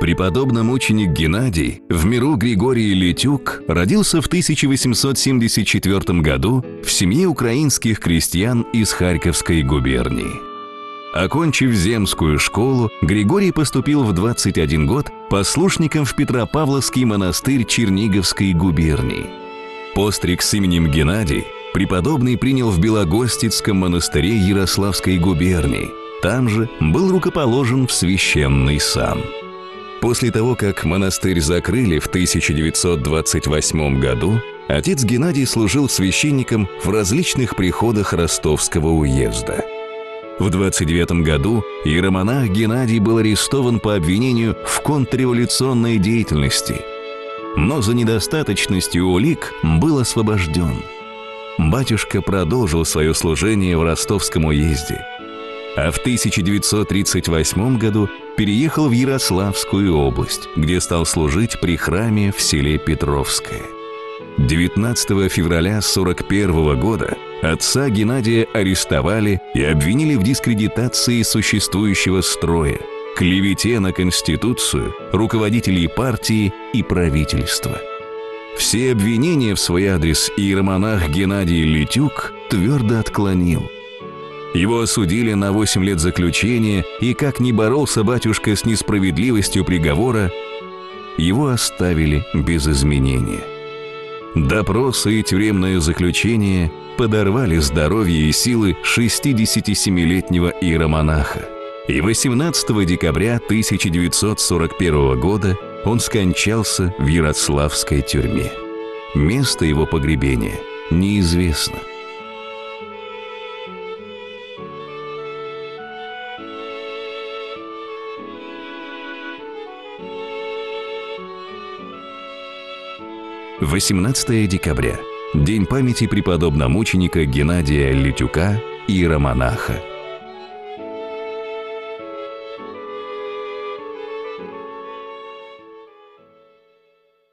Преподобномученик Геннадий, в миру Григорий Литюк, родился в 1874 году в семье украинских крестьян из Харьковской губернии. Окончив земскую школу, Григорий поступил в 21 год послушником в Петропавловский монастырь Черниговской губернии. Постриг с именем Геннадий преподобный принял в Белогостицком монастыре Ярославской губернии. Там же был рукоположен в священный сан. После того, как монастырь закрыли в 1928 году, отец Геннадий служил священником в различных приходах Ростовского уезда. В 29 году иеромонах Геннадий был арестован по обвинению в контрреволюционной деятельности, но за недостаточностью улик был освобожден. Батюшка продолжил свое служение в Ростовском уезде, а в 1938 году переехал в Ярославскую область, где стал служить при храме в селе Петровское. 19 февраля 1941 года отца Геннадия арестовали и обвинили в дискредитации существующего строя, клевете на Конституцию, руководителей партии и правительства. Все обвинения в свой адрес иеромонах Геннадий Литюк твердо отклонил. Его осудили на 8 лет заключения, и как ни боролся батюшка с несправедливостью приговора, его оставили без изменения. Допросы и тюремное заключение подорвали здоровье и силы 67-летнего иеромонаха. И 18 декабря 1941 года он скончался в Ярославской тюрьме. Место его погребения неизвестно. – 18 декабря. День памяти преподобномученика Геннадия Литюка, иеромонаха.